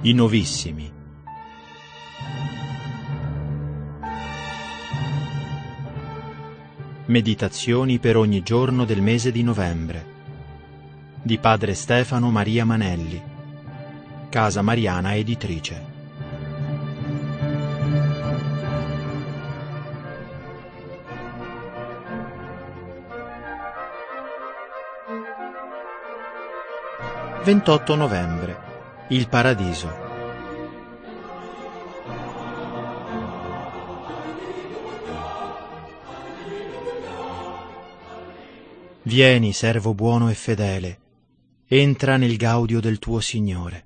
I Novissimi. Meditazioni per ogni giorno del mese di novembre di Padre Stefano Maria Manelli, Casa Mariana Editrice. «28 novembre. Il Paradiso». Vieni, servo buono e fedele, entra nel gaudio del tuo Signore.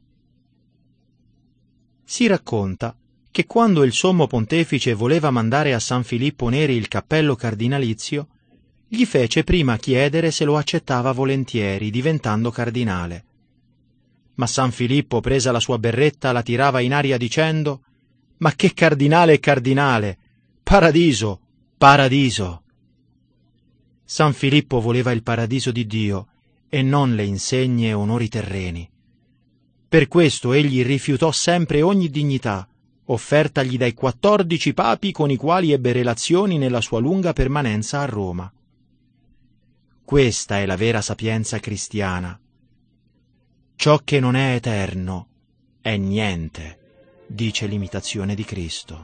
Si racconta che quando il sommo pontefice voleva mandare a San Filippo Neri il cappello cardinalizio, gli fece prima chiedere se lo accettava volentieri, diventando cardinale. Ma San Filippo, presa la sua berretta, la tirava in aria dicendo: «Ma che cardinale è cardinale? Paradiso, paradiso!» San Filippo voleva il paradiso di Dio e non le insegne e onori terreni. Per questo egli rifiutò sempre ogni dignità, offertagli dai 14 papi con i quali ebbe relazioni nella sua lunga permanenza a Roma. Questa è la vera sapienza cristiana. Ciò che non è eterno è niente, dice l'imitazione di Cristo.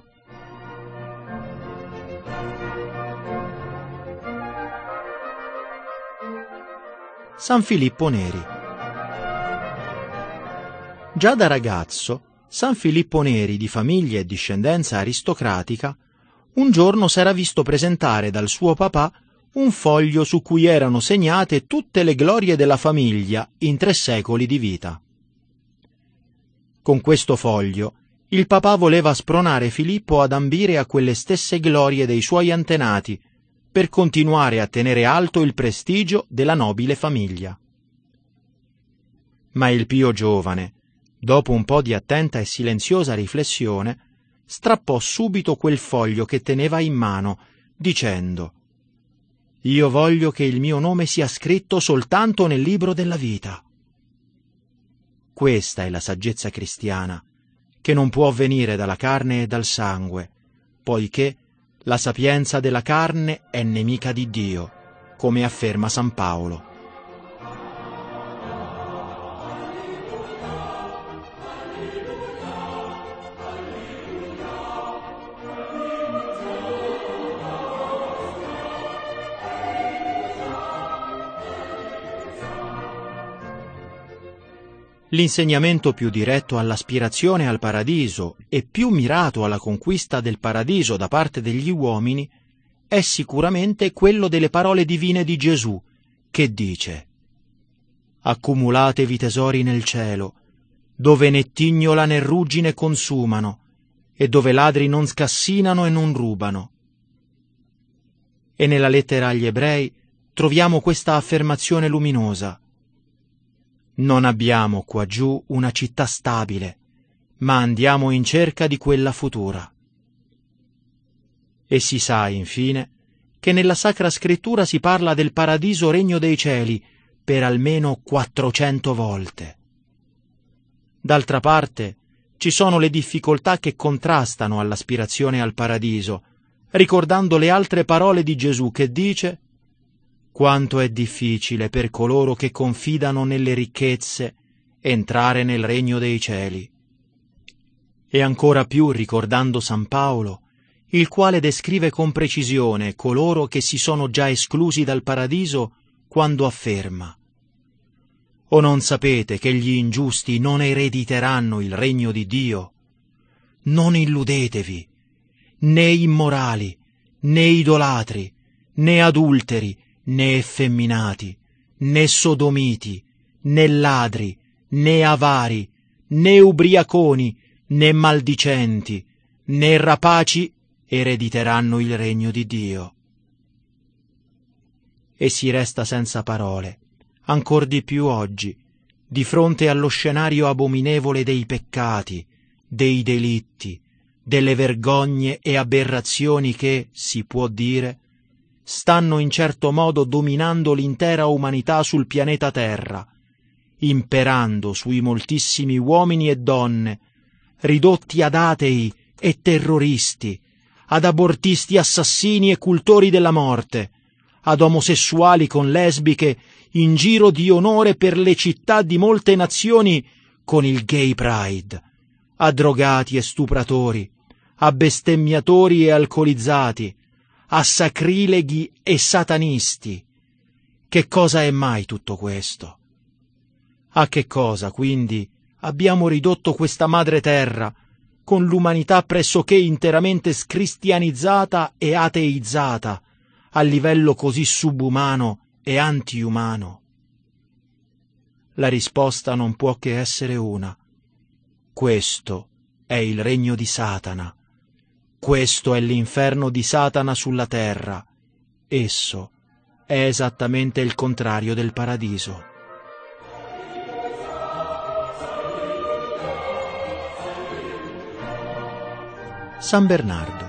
San Filippo Neri. Già da ragazzo, San Filippo Neri, di famiglia e discendenza aristocratica, un giorno s'era visto presentare dal suo papà un foglio su cui erano segnate tutte le glorie della famiglia in 3 secoli di vita. Con questo foglio il papà voleva spronare Filippo ad ambire a quelle stesse glorie dei suoi antenati per continuare a tenere alto il prestigio della nobile famiglia. Ma il pio giovane, dopo un po' di attenta e silenziosa riflessione, strappò subito quel foglio che teneva in mano, dicendo: «Io voglio che il mio nome sia scritto soltanto nel libro della vita». Questa è la saggezza cristiana, che non può venire dalla carne e dal sangue, poiché la sapienza della carne è nemica di Dio, come afferma San Paolo. L'insegnamento più diretto all'aspirazione al paradiso e più mirato alla conquista del paradiso da parte degli uomini è sicuramente quello delle parole divine di Gesù, che dice: «Accumulatevi tesori nel cielo, dove né tignola né ruggine consumano, e dove ladri non scassinano e non rubano». E nella lettera agli Ebrei troviamo questa affermazione luminosa: «Non abbiamo qua giù una città stabile, ma andiamo in cerca di quella futura». E si sa, infine, che nella Sacra Scrittura si parla del paradiso regno dei cieli per almeno 400 volte. D'altra parte, ci sono le difficoltà che contrastano all'aspirazione al paradiso, ricordando le altre parole di Gesù che dice: «Quanto è difficile per coloro che confidano nelle ricchezze entrare nel regno dei cieli». E ancora più ricordando San Paolo, il quale descrive con precisione coloro che si sono già esclusi dal paradiso quando afferma: «O non sapete che gli ingiusti non erediteranno il regno di Dio? Non illudetevi, né immorali, né idolatri, né adulteri, né effeminati, né sodomiti, né ladri, né avari, né ubriaconi, né maldicenti, né rapaci erediteranno il regno di Dio». E si resta senza parole, ancor di più oggi, di fronte allo scenario abominevole dei peccati, dei delitti, delle vergogne e aberrazioni che, si può dire, stanno in certo modo dominando l'intera umanità sul pianeta Terra, imperando sui moltissimi uomini e donne ridotti ad atei e terroristi, ad abortisti assassini e cultori della morte, ad omosessuali con lesbiche in giro di onore per le città di molte nazioni con il Gay Pride, a drogati e stupratori, a bestemmiatori e alcolizzati, a sacrileghi e satanisti. Che cosa è mai tutto questo? A che cosa, quindi, abbiamo ridotto questa madre terra, con l'umanità pressoché interamente scristianizzata e ateizzata, a livello così subumano e antiumano? La risposta non può che essere una. Questo è il regno di Satana. Questo è l'inferno di Satana sulla terra. Esso è esattamente il contrario del paradiso. San Bernardo.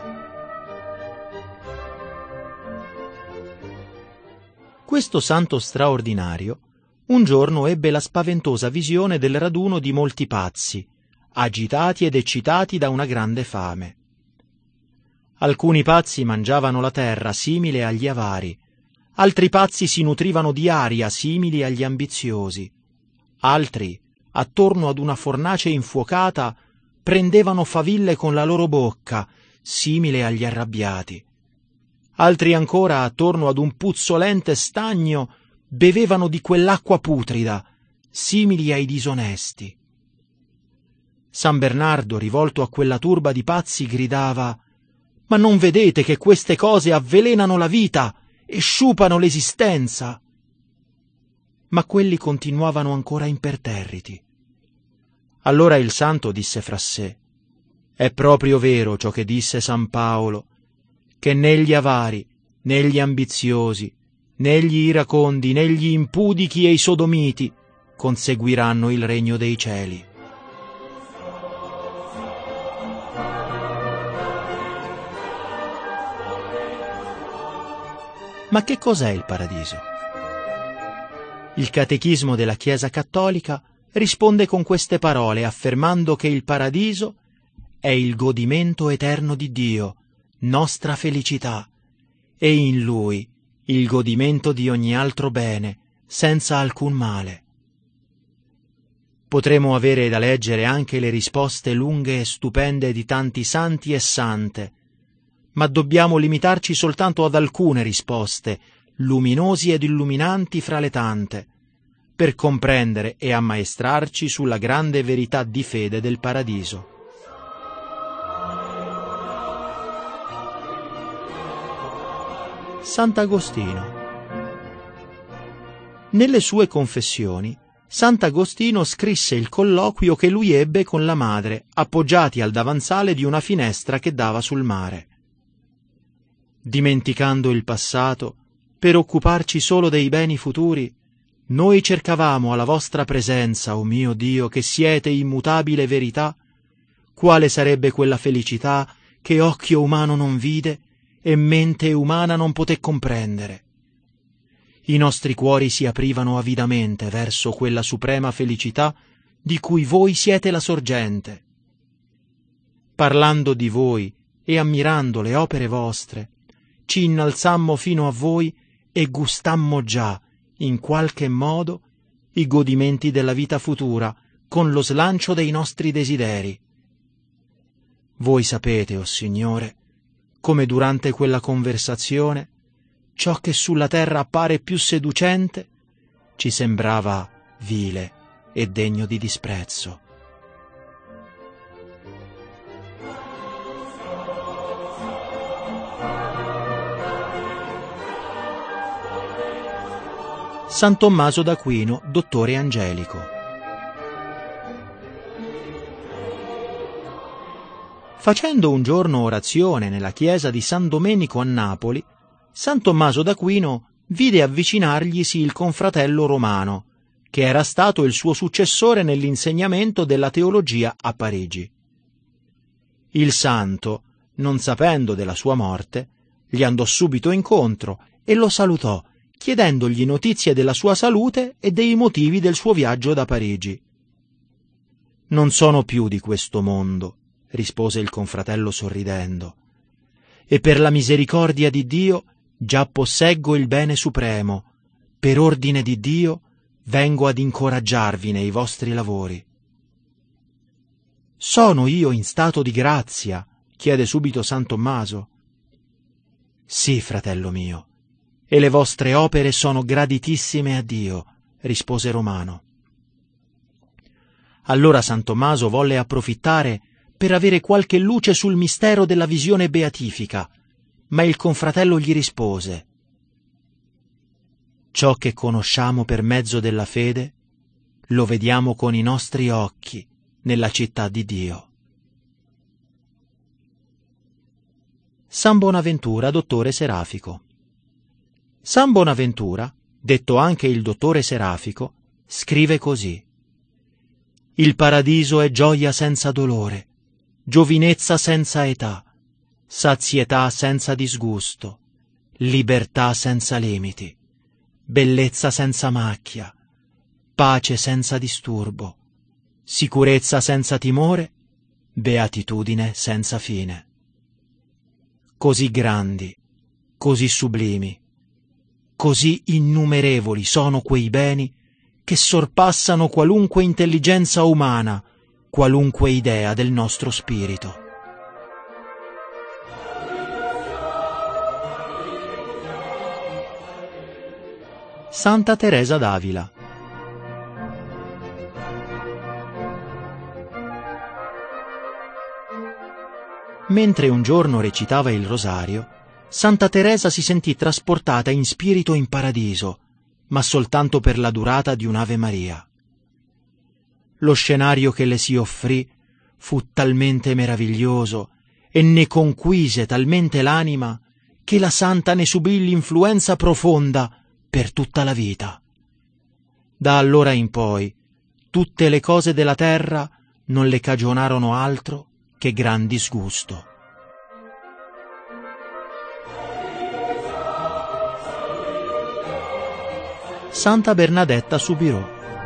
Questo santo straordinario un giorno ebbe la spaventosa visione del raduno di molti pazzi, agitati ed eccitati da una grande fame. Alcuni pazzi mangiavano la terra simile agli avari, altri pazzi si nutrivano di aria simili agli ambiziosi, altri, attorno ad una fornace infuocata, prendevano faville con la loro bocca, simile agli arrabbiati. Altri ancora, attorno ad un puzzolente stagno, bevevano di quell'acqua putrida, simili ai disonesti. San Bernardo, rivolto a quella turba di pazzi, gridava: «Ma non vedete che queste cose avvelenano la vita e sciupano l'esistenza?» Ma quelli continuavano ancora imperterriti. Allora il santo disse fra sé: «È proprio vero ciò che disse San Paolo, che né gli avari, né gli ambiziosi, né gli iracondi, né gli impudichi e i sodomiti conseguiranno il regno dei cieli». Ma che cos'è il paradiso? Il Catechismo della Chiesa Cattolica risponde con queste parole, affermando che il paradiso è il godimento eterno di Dio, nostra felicità, e in Lui il godimento di ogni altro bene, senza alcun male. Potremo avere da leggere anche le risposte lunghe e stupende di tanti santi e sante, ma dobbiamo limitarci soltanto ad alcune risposte, luminosi ed illuminanti fra le tante, per comprendere e ammaestrarci sulla grande verità di fede del paradiso. Sant'Agostino. Nelle sue confessioni, Sant'Agostino scrisse il colloquio che lui ebbe con la madre, appoggiati al davanzale di una finestra che dava sul mare. Dimenticando il passato, per occuparci solo dei beni futuri, noi cercavamo alla vostra presenza, o mio Dio, che siete immutabile verità, quale sarebbe quella felicità che occhio umano non vide e mente umana non poté comprendere. I nostri cuori si aprivano avidamente verso quella suprema felicità di cui voi siete la sorgente. Parlando di voi e ammirando le opere vostre, ci innalzammo fino a voi e gustammo già, in qualche modo, i godimenti della vita futura con lo slancio dei nostri desideri. Voi sapete, o Signore, come durante quella conversazione ciò che sulla terra appare più seducente ci sembrava vile e degno di disprezzo. San Tommaso d'Aquino, dottore angelico. Facendo un giorno orazione nella chiesa di San Domenico a Napoli, San Tommaso d'Aquino vide avvicinarglisi il confratello Romano, che era stato il suo successore nell'insegnamento della teologia a Parigi. Il santo, non sapendo della sua morte, gli andò subito incontro e lo salutò, chiedendogli notizie della sua salute e dei motivi del suo viaggio da Parigi. Non sono più di questo mondo, rispose il confratello sorridendo, e per la misericordia di Dio già posseggo il bene supremo, per ordine di Dio vengo ad incoraggiarvi nei vostri lavori. Sono io in stato di grazia? Chiede subito San Tommaso. Sì, fratello mio, e le vostre opere sono graditissime a Dio, rispose Romano. Allora San Tommaso volle approfittare per avere qualche luce sul mistero della visione beatifica, ma il confratello gli rispose: ciò che conosciamo per mezzo della fede lo vediamo con i nostri occhi nella città di Dio. San Bonaventura, dottore Serafico. San Bonaventura, detto anche il dottore Serafico, scrive così: il paradiso è gioia senza dolore, giovinezza senza età, sazietà senza disgusto, libertà senza limiti, bellezza senza macchia, pace senza disturbo, sicurezza senza timore, beatitudine senza fine. Così grandi, così sublimi, così innumerevoli sono quei beni che sorpassano qualunque intelligenza umana, qualunque idea del nostro spirito. Santa Teresa d'Avila. Mentre un giorno recitava il rosario, Santa Teresa si sentì trasportata in spirito in paradiso, ma soltanto per la durata di un'Ave Maria. Lo scenario che le si offrì fu talmente meraviglioso e ne conquise talmente l'anima che la santa ne subì l'influenza profonda per tutta la vita. Da allora in poi tutte le cose della terra non le cagionarono altro che gran disgusto. Santa Bernadetta Soubirous.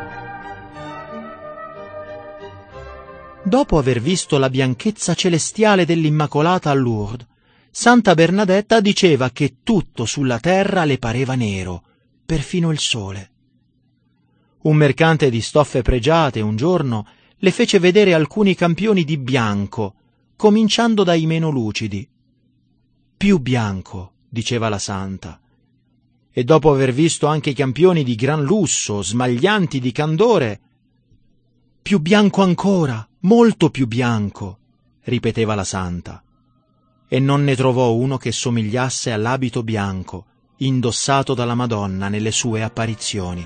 Dopo aver visto la bianchezza celestiale dell'Immacolata a Lourdes, Santa Bernadetta diceva che tutto sulla terra le pareva nero, perfino il sole. Un mercante di stoffe pregiate un giorno le fece vedere alcuni campioni di bianco, cominciando dai meno lucidi. Più bianco, diceva la santa. E dopo aver visto anche i campioni di gran lusso, smaglianti di candore, più bianco ancora, molto più bianco, ripeteva la santa. E non ne trovò uno che somigliasse all'abito bianco indossato dalla Madonna nelle sue apparizioni.